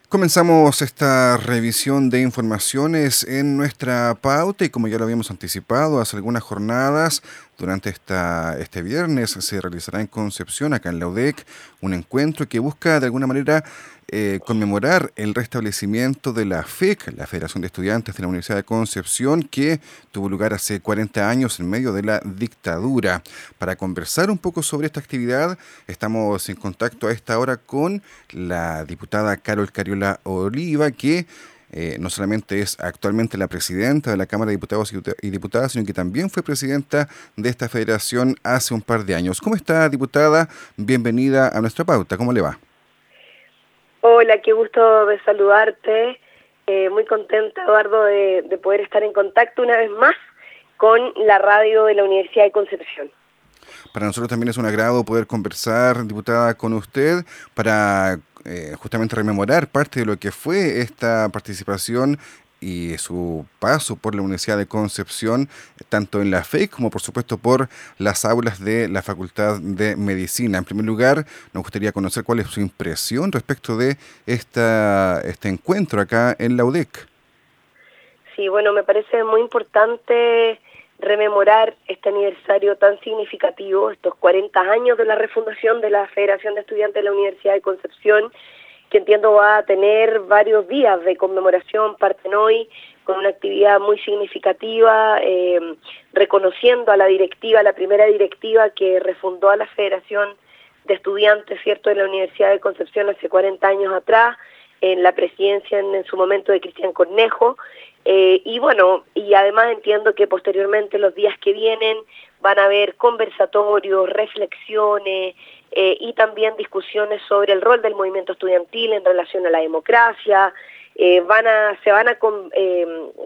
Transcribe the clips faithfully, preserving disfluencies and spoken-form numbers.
Comenzamos esta revisión de informaciones en nuestra pauta y como ya lo habíamos anticipado hace algunas jornadas, durante esta, este viernes se realizará en Concepción, acá en la U D E C, un encuentro que busca de alguna manera eh, conmemorar el restablecimiento de la F E C, la Federación de Estudiantes de la Universidad de Concepción, que tuvo lugar hace cuarenta años en medio de la dictadura. Para conversar un poco sobre esta actividad, estamos en contacto a esta hora con la diputada Carol Cariola Oliva, que eh, no solamente es actualmente la presidenta de la Cámara de Diputados y Diputadas, sino que también fue presidenta de esta federación hace un par de años. ¿Cómo está, diputada? Bienvenida a nuestra pauta. ¿Cómo le va? Hola, qué gusto de saludarte. Eh, muy contenta, Eduardo, de, de poder estar en contacto una vez más con la radio de la Universidad de Concepción. Para nosotros también es un agrado poder conversar, diputada, con usted para eh, justamente rememorar parte de lo que fue esta participación y su paso por la Universidad de Concepción, tanto en la F E C como por supuesto por las aulas de la Facultad de Medicina. En primer lugar, nos gustaría conocer cuál es su impresión respecto de esta, este encuentro acá en la U D E C. Sí, bueno, me parece muy importante rememorar este aniversario tan significativo, estos cuarenta años de la refundación de la Federación de Estudiantes de la Universidad de Concepción, que entiendo va a tener varios días de conmemoración, parten hoy, con una actividad muy significativa, eh, reconociendo a la directiva, la primera directiva que refundó a la Federación de Estudiantes, ¿cierto?, de la Universidad de Concepción hace cuarenta años atrás, en la presidencia en, en su momento de Cristian Cornejo. Eh, y bueno, y además entiendo que posteriormente los días que vienen van a haber conversatorios, reflexiones eh, y también discusiones sobre el rol del movimiento estudiantil en relación a la democracia. Eh, van a, se van a, eh,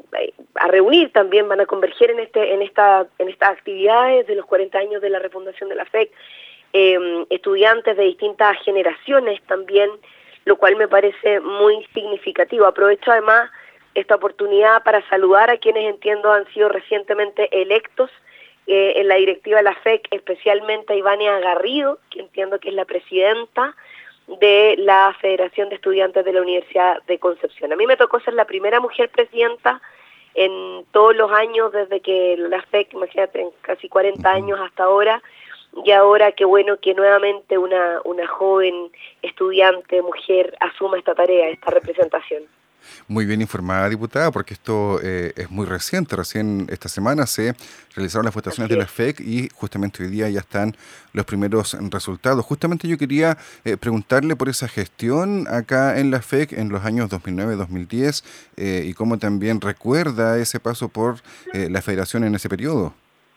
a reunir también, van a converger en este, en esta, en estas actividades de los cuarenta años de la refundación de la F E C, eh, estudiantes de distintas generaciones también, lo cual me parece muy significativo. Aprovecho además esta oportunidad para saludar a quienes entiendo han sido recientemente electos eh, en la directiva de la F E C, especialmente a Ivania Garrido, que entiendo que es la presidenta de la Federación de Estudiantes de la Universidad de Concepción. A mí me tocó ser la primera mujer presidenta en todos los años desde que la F E C, imagínate, en casi cuarenta años hasta ahora, y ahora qué bueno que nuevamente una, una joven estudiante, mujer, asuma esta tarea, esta representación. Muy bien informada, diputada, porque esto eh, es muy reciente. Recién esta semana se realizaron las votaciones de la F E C y justamente hoy día ya están los primeros resultados. Justamente yo quería eh, preguntarle por esa gestión acá en la F E C en los años dos mil nueve dos mil diez eh, y cómo también recuerda ese paso por eh, la federación en ese periodo.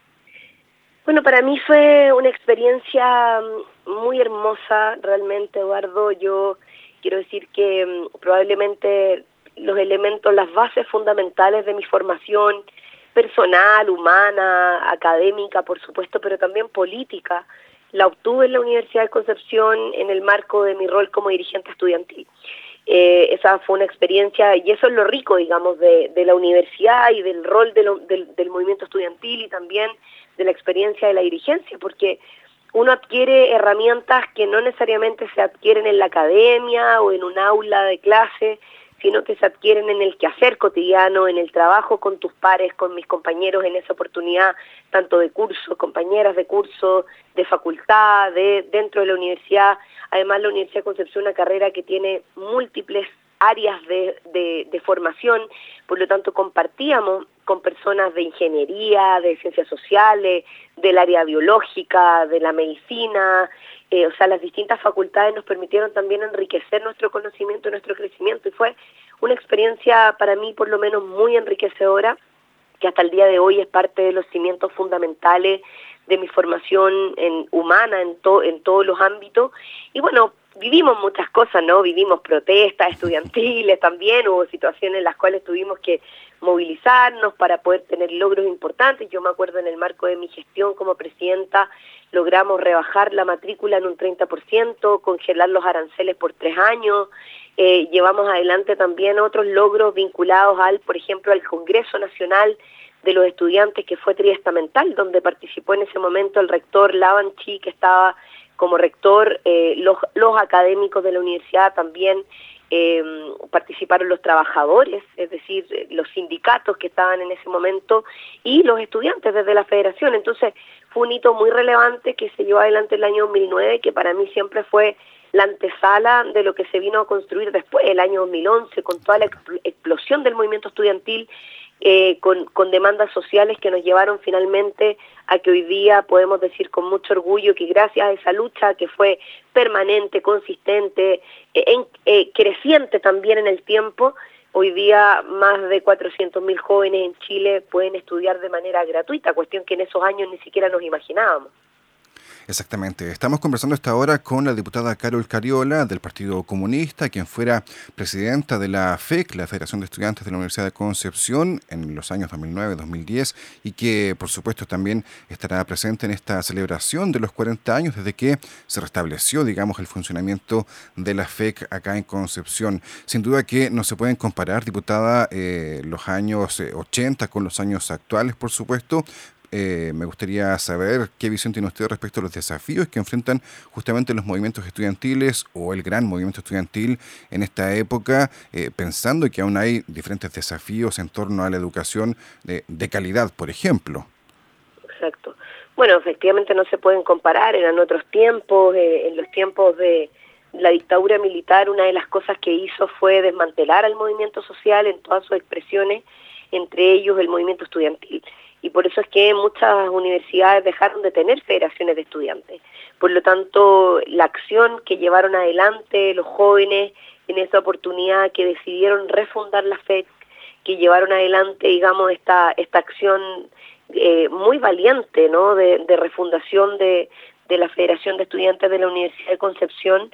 Bueno, para mí fue una experiencia muy hermosa, realmente, Eduardo. Yo quiero decir que um, probablemente los elementos, las bases fundamentales de mi formación personal, humana, académica, por supuesto, pero también política, la obtuve en la Universidad de Concepción en el marco de mi rol como dirigente estudiantil. Eh, esa fue una experiencia, y eso es lo rico, digamos, de, de la universidad y del rol de lo, del, del movimiento estudiantil y también de la experiencia de la dirigencia, porque uno adquiere herramientas que no necesariamente se adquieren en la academia o en un aula de clase, sino que se adquieren en el quehacer cotidiano, en el trabajo con tus pares, con mis compañeros en esa oportunidad, tanto de curso, compañeras de curso, de facultad, de dentro de la universidad. Además, la Universidad de Concepción es una carrera que tiene múltiples áreas de, de, de formación, por lo tanto compartíamos con personas de ingeniería, de ciencias sociales, del área biológica, de la medicina, eh, o sea, las distintas facultades nos permitieron también enriquecer nuestro conocimiento, nuestro crecimiento, y fue una experiencia para mí por lo menos muy enriquecedora, que hasta el día de hoy es parte de los cimientos fundamentales de mi formación en, humana en, to, en todos los ámbitos. Y bueno, vivimos muchas cosas, ¿no? Vivimos protestas estudiantiles también, hubo situaciones en las cuales tuvimos que movilizarnos para poder tener logros importantes. Yo me acuerdo en el marco de mi gestión como presidenta, logramos rebajar la matrícula en un treinta por ciento, congelar los aranceles por tres años, eh, llevamos adelante también otros logros vinculados al, por ejemplo, al Congreso Nacional de los Estudiantes, que fue triestamental, donde participó en ese momento el rector Lavanchi, que estaba como rector, eh, los, los académicos de la universidad también, eh, participaron los trabajadores, es decir, los sindicatos que estaban en ese momento y los estudiantes desde la federación. Entonces fue un hito muy relevante que se llevó adelante el año dos mil nueve, que para mí siempre fue la antesala de lo que se vino a construir después, el año dos mil once, con toda la explosión del movimiento estudiantil, eh, con, con demandas sociales que nos llevaron finalmente a que hoy día podemos decir con mucho orgullo que gracias a esa lucha que fue permanente, consistente, eh, en, eh, creciente también en el tiempo, hoy día más de cuatrocientos mil jóvenes en Chile pueden estudiar de manera gratuita, cuestión que en esos años ni siquiera nos imaginábamos. Exactamente. Estamos conversando esta hora con la diputada Carol Cariola del Partido Comunista, quien fuera presidenta de la F E C, la Federación de Estudiantes de la Universidad de Concepción, en los años dos mil nueve a dos mil diez, y que por supuesto también estará presente en esta celebración de los cuarenta años desde que se restableció, digamos, el funcionamiento de la F E C acá en Concepción. Sin duda que no se pueden comparar, diputada, eh, los años eh, ochenta con los años actuales, por supuesto. Eh, me gustaría saber qué visión tiene usted respecto a los desafíos que enfrentan justamente los movimientos estudiantiles o el gran movimiento estudiantil en esta época, eh, pensando que aún hay diferentes desafíos en torno a la educación de, de calidad, por ejemplo. Exacto. Bueno, efectivamente no se pueden comparar, eran otros tiempos, eh, en los tiempos de la dictadura militar una de las cosas que hizo fue desmantelar al movimiento social en todas sus expresiones, entre ellos el movimiento estudiantil. Y por eso es que muchas universidades dejaron de tener federaciones de estudiantes. Por lo tanto, la acción que llevaron adelante los jóvenes en esa oportunidad que decidieron refundar la F E C, que llevaron adelante, digamos, esta esta acción eh, muy valiente, ¿no?, de, de refundación de, de la Federación de Estudiantes de la Universidad de Concepción,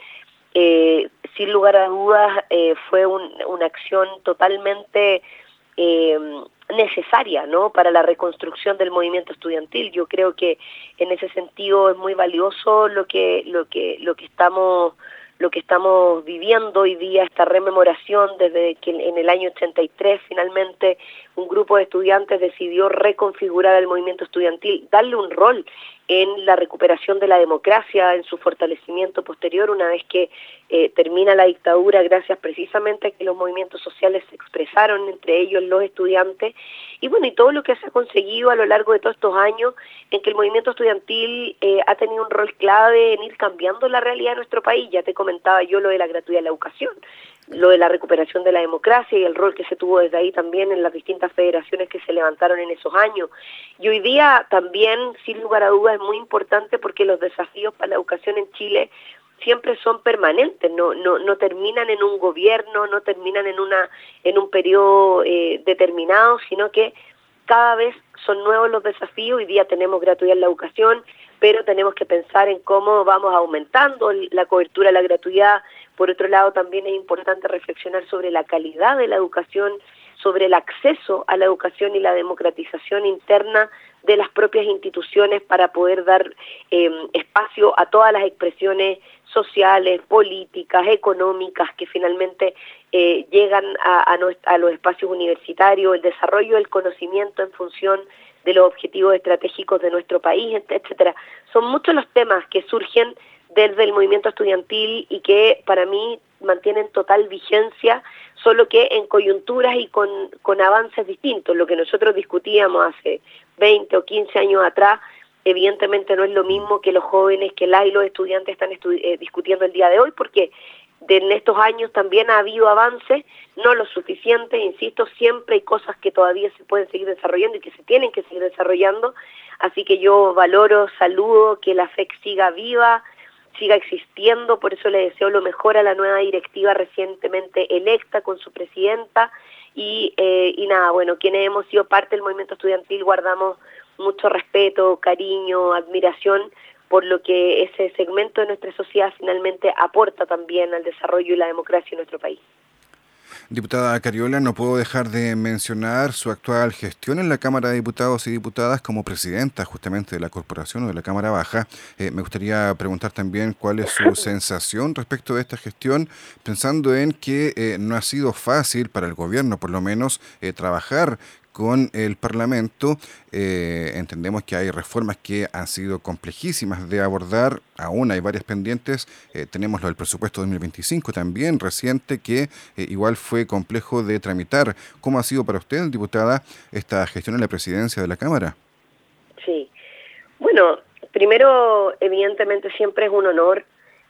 eh, sin lugar a dudas eh, fue un, una acción totalmente Eh, necesaria, ¿no?, para la reconstrucción del movimiento estudiantil. Yo creo que en ese sentido es muy valioso lo que lo que lo que estamos lo que estamos viviendo hoy día, esta rememoración desde que en el año ochenta y tres finalmente un grupo de estudiantes decidió reconfigurar el movimiento estudiantil, darle un rol en la recuperación de la democracia, en su fortalecimiento posterior, una vez que eh, termina la dictadura, gracias precisamente a que los movimientos sociales se expresaron, entre ellos los estudiantes, y bueno, y todo lo que se ha conseguido a lo largo de todos estos años, en que el movimiento estudiantil eh, ha tenido un rol clave en ir cambiando la realidad de nuestro país. Ya te comentaba yo lo de la gratuidad de la educación, lo de la recuperación de la democracia y el rol que se tuvo desde ahí también en las distintas federaciones que se levantaron en esos años. Y hoy día también, sin lugar a dudas, es muy importante porque los desafíos para la educación en Chile siempre son permanentes, no no no terminan en un gobierno, no terminan en una en un periodo eh, determinado, sino que cada vez son nuevos los desafíos. Hoy día tenemos gratuidad en la educación, pero tenemos que pensar en cómo vamos aumentando la cobertura de la gratuidad. Por otro lado, también es importante reflexionar sobre la calidad de la educación, sobre el acceso a la educación y la democratización interna de las propias instituciones para poder dar eh, espacio a todas las expresiones sociales, políticas, económicas que finalmente eh, llegan a, a, a los espacios universitarios, el desarrollo del conocimiento en función de los objetivos estratégicos de nuestro país, etcétera. Son muchos los temas que surgen desde el movimiento estudiantil y que para mí mantienen total vigencia, solo que en coyunturas y con, con avances distintos. Lo que nosotros discutíamos hace veinte o quince años atrás, evidentemente no es lo mismo que los jóvenes, que las y los estudiantes están estu eh, discutiendo el día de hoy, porque de, en estos años también ha habido avances, no lo suficiente, insisto, siempre hay cosas que todavía se pueden seguir desarrollando y que se tienen que seguir desarrollando, así que yo valoro, saludo que la F E C siga viva, siga existiendo, por eso le deseo lo mejor a la nueva directiva recientemente electa con su presidenta y, eh, y nada, bueno, quienes hemos sido parte del movimiento estudiantil guardamos mucho respeto, cariño, admiración por lo que ese segmento de nuestra sociedad finalmente aporta también al desarrollo y la democracia en nuestro país. Diputada Cariola, no puedo dejar de mencionar su actual gestión en la Cámara de Diputados y Diputadas como presidenta justamente de la Corporación o de la Cámara Baja. Eh, me gustaría preguntar también cuál es su sensación respecto de esta gestión, pensando en que eh, no ha sido fácil para el gobierno, por lo menos, eh, trabajar con el Parlamento. Eh, entendemos que hay reformas que han sido complejísimas de abordar, aún hay varias pendientes. Eh, tenemos lo del presupuesto dos mil veinticinco también, reciente, que eh, igual fue complejo de tramitar. ¿Cómo ha sido para usted, diputada, esta gestión en la presidencia de la Cámara? Sí, bueno, primero, evidentemente siempre es un honor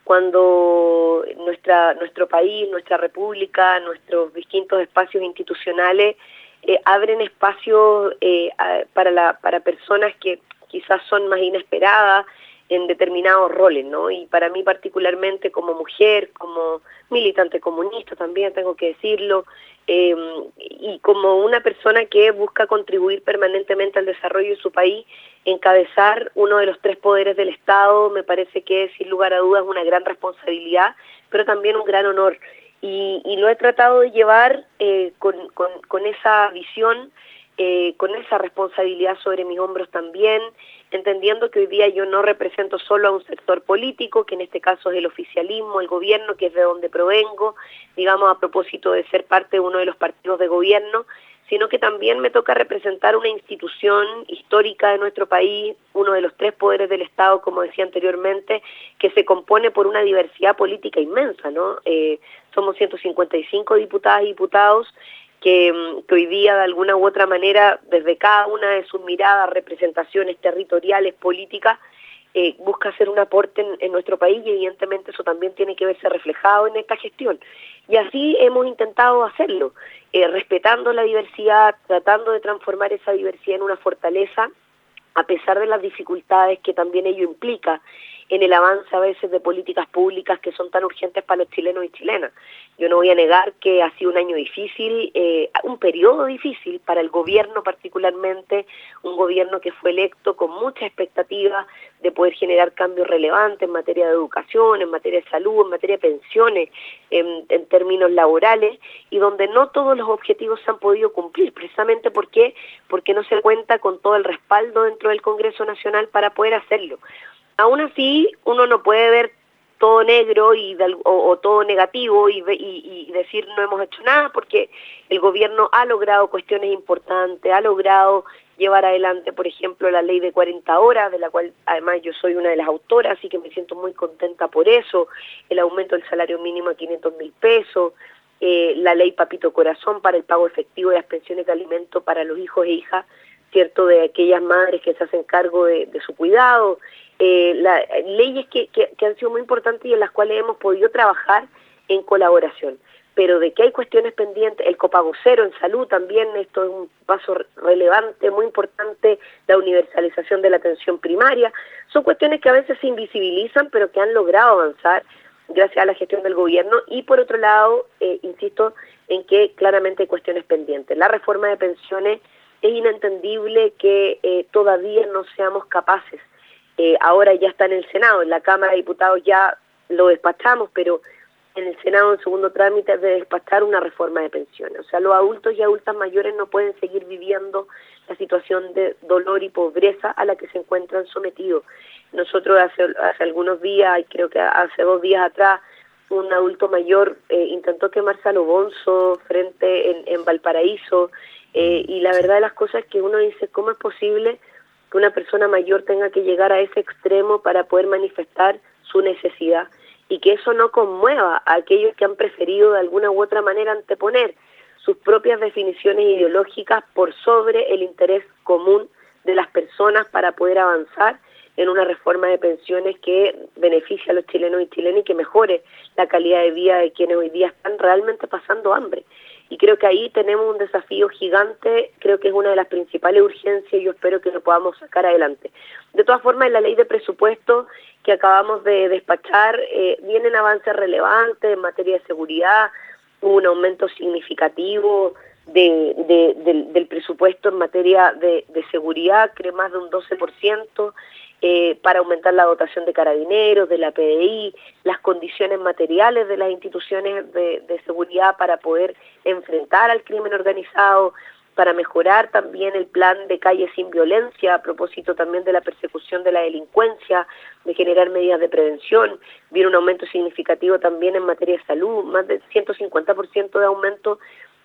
cuando nuestra nuestro país, nuestra república, nuestros distintos espacios institucionales eh, abren espacios eh, a, para la para personas que quizás son más inesperadas en determinados roles, ¿no? Y para mí particularmente como mujer, como militante comunista también tengo que decirlo, eh, y como una persona que busca contribuir permanentemente al desarrollo de su país, encabezar uno de los tres poderes del Estado me parece que sin lugar a dudas es una gran responsabilidad, pero también un gran honor. Y, y lo he tratado de llevar eh, con, con, con esa visión, eh, con esa responsabilidad sobre mis hombros también, entendiendo que hoy día yo no represento solo a un sector político, que en este caso es el oficialismo, el gobierno, que es de donde provengo, digamos a propósito de ser parte de uno de los partidos de gobierno, sino que también me toca representar una institución histórica de nuestro país, uno de los tres poderes del Estado, como decía anteriormente, que se compone por una diversidad política inmensa, ¿no? Eh, somos ciento cincuenta y cinco diputadas y diputados, Que, que hoy día de alguna u otra manera, desde cada una de sus miradas, representaciones territoriales, políticas, eh, busca hacer un aporte en, en nuestro país y evidentemente eso también tiene que verse reflejado en esta gestión. Y así hemos intentado hacerlo, eh, respetando la diversidad, tratando de transformar esa diversidad en una fortaleza, a pesar de las dificultades que también ello implica en el avance a veces de políticas públicas que son tan urgentes para los chilenos y chilenas. Yo no voy a negar que ha sido un año difícil, eh, un periodo difícil para el gobierno particularmente, un gobierno que fue electo con mucha expectativa de poder generar cambios relevantes en materia de educación, en materia de salud, en materia de pensiones, en, en términos laborales, y donde no todos los objetivos se han podido cumplir, precisamente porque, porque no se cuenta con todo el respaldo dentro del Congreso Nacional para poder hacerlo. Aún así, uno no puede ver todo negro y de, o, o todo negativo y, y, y decir no hemos hecho nada, porque el gobierno ha logrado cuestiones importantes, ha logrado llevar adelante, por ejemplo, la ley de cuarenta horas, de la cual además yo soy una de las autoras, así que me siento muy contenta por eso, el aumento del salario mínimo a quinientos mil pesos, eh, la ley Papito Corazón para el pago efectivo de las pensiones de alimentos para los hijos e hijas, cierto, de aquellas madres que se hacen cargo de, de su cuidado, eh, la, leyes que, que, que han sido muy importantes y en las cuales hemos podido trabajar en colaboración. Pero de que hay cuestiones pendientes, el copago cero en salud también, esto es un paso relevante, muy importante, la universalización de la atención primaria, son cuestiones que a veces se invisibilizan, pero que han logrado avanzar gracias a la gestión del gobierno. Y por otro lado, eh, insisto en que claramente hay cuestiones pendientes. La reforma de pensiones, es inentendible que eh, todavía no seamos capaces. Eh, ahora ya está en el Senado, en la Cámara de Diputados ya lo despachamos, pero en el Senado en segundo trámite de despachar una reforma de pensiones. O sea, los adultos y adultas mayores no pueden seguir viviendo la situación de dolor y pobreza a la que se encuentran sometidos. Nosotros hace, hace algunos días, creo que hace dos días atrás, un adulto mayor eh, intentó quemarse a lo bonzo frente en, en Valparaíso, eh, y la verdad de las cosas es que uno dice, ¿cómo es posible que una persona mayor tenga que llegar a ese extremo para poder manifestar su necesidad? Y que eso no conmueva a aquellos que han preferido de alguna u otra manera anteponer sus propias definiciones ideológicas por sobre el interés común de las personas para poder avanzar en una reforma de pensiones que beneficie a los chilenos y chilenas y que mejore la calidad de vida de quienes hoy día están realmente pasando hambre. Y creo que ahí tenemos un desafío gigante, creo que es una de las principales urgencias y yo espero que lo podamos sacar adelante. De todas formas, en la ley de presupuesto que acabamos de despachar, eh, vienen avances relevantes en materia de seguridad, hubo un aumento significativo de, de, de, del presupuesto en materia de, de seguridad, creo más de un doce por ciento, eh, para aumentar la dotación de carabineros, de la P D I, las condiciones materiales de las instituciones de, de seguridad para poder enfrentar al crimen organizado, para mejorar también el plan de calle sin violencia, a propósito también de la persecución de la delincuencia, de generar medidas de prevención. Viene un aumento significativo también en materia de salud, más del ciento cincuenta por ciento de aumento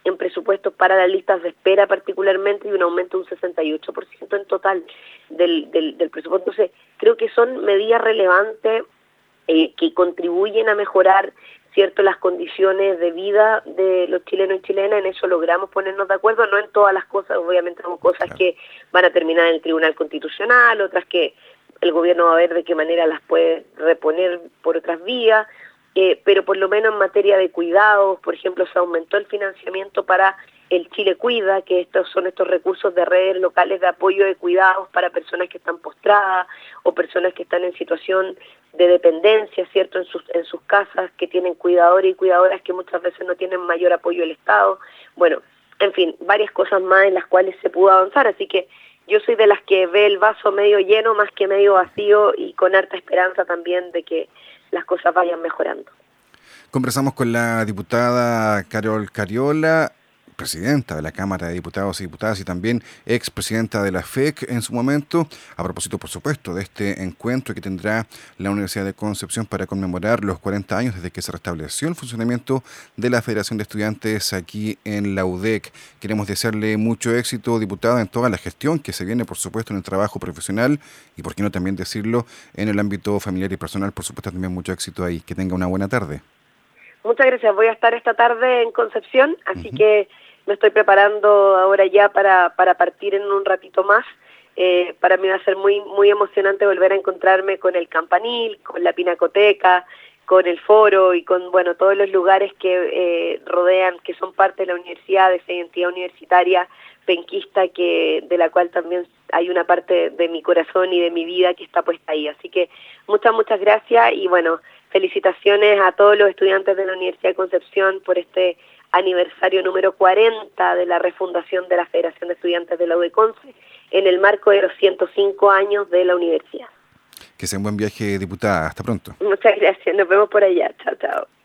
en presupuestos para las listas de espera particularmente y un aumento de un sesenta y ocho por ciento en total del, del, del presupuesto. Entonces, creo que son medidas relevantes eh, que contribuyen a mejorar, cierto, las condiciones de vida de los chilenos y chilenas. En eso logramos ponernos de acuerdo, no en todas las cosas, obviamente hay cosas claro. que van a terminar en el Tribunal Constitucional, otras que el gobierno va a ver de qué manera las puede reponer por otras vías, eh, pero por lo menos en materia de cuidados, por ejemplo, se aumentó el financiamiento para el Chile Cuida, que estos son estos recursos de redes locales de apoyo de cuidados para personas que están postradas o personas que están en situación de dependencia, ¿cierto?, en sus, en sus casas, que tienen cuidadores y cuidadoras que muchas veces no tienen mayor apoyo del Estado. Bueno, en fin, varias cosas más en las cuales se pudo avanzar, así que yo soy de las que ve el vaso medio lleno más que medio vacío y con harta esperanza también de que las cosas vayan mejorando. Conversamos con la diputada Carol Cariola, presidenta de la Cámara de Diputados y Diputadas y también expresidenta de la F E C en su momento, a propósito, por supuesto, de este encuentro que tendrá la Universidad de Concepción para conmemorar los cuarenta años desde que se restableció el funcionamiento de la Federación de Estudiantes aquí en la U D E C. Queremos desearle mucho éxito, diputada, en toda la gestión que se viene, por supuesto, en el trabajo profesional y, por qué no también decirlo, en el ámbito familiar y personal. Por supuesto, también mucho éxito ahí. Que tenga una buena tarde. Muchas gracias. Voy a estar esta tarde en Concepción, así uh-huh. que me estoy preparando ahora ya para, para partir en un ratito más. Eh, para mí va a ser muy muy emocionante volver a encontrarme con el Campanil, con la Pinacoteca, con el Foro y con bueno todos los lugares que eh, rodean, que son parte de la universidad, de esa identidad universitaria penquista, que de la cual también hay una parte de mi corazón y de mi vida que está puesta ahí. Así que muchas, muchas gracias y bueno, felicitaciones a todos los estudiantes de la Universidad de Concepción por este aniversario número cuarenta de la refundación de la Federación de Estudiantes de la U D E Conce en el marco de los ciento cinco años de la universidad. Que sea un buen viaje, diputada. Hasta pronto. Muchas gracias. Nos vemos por allá. Chao, chao.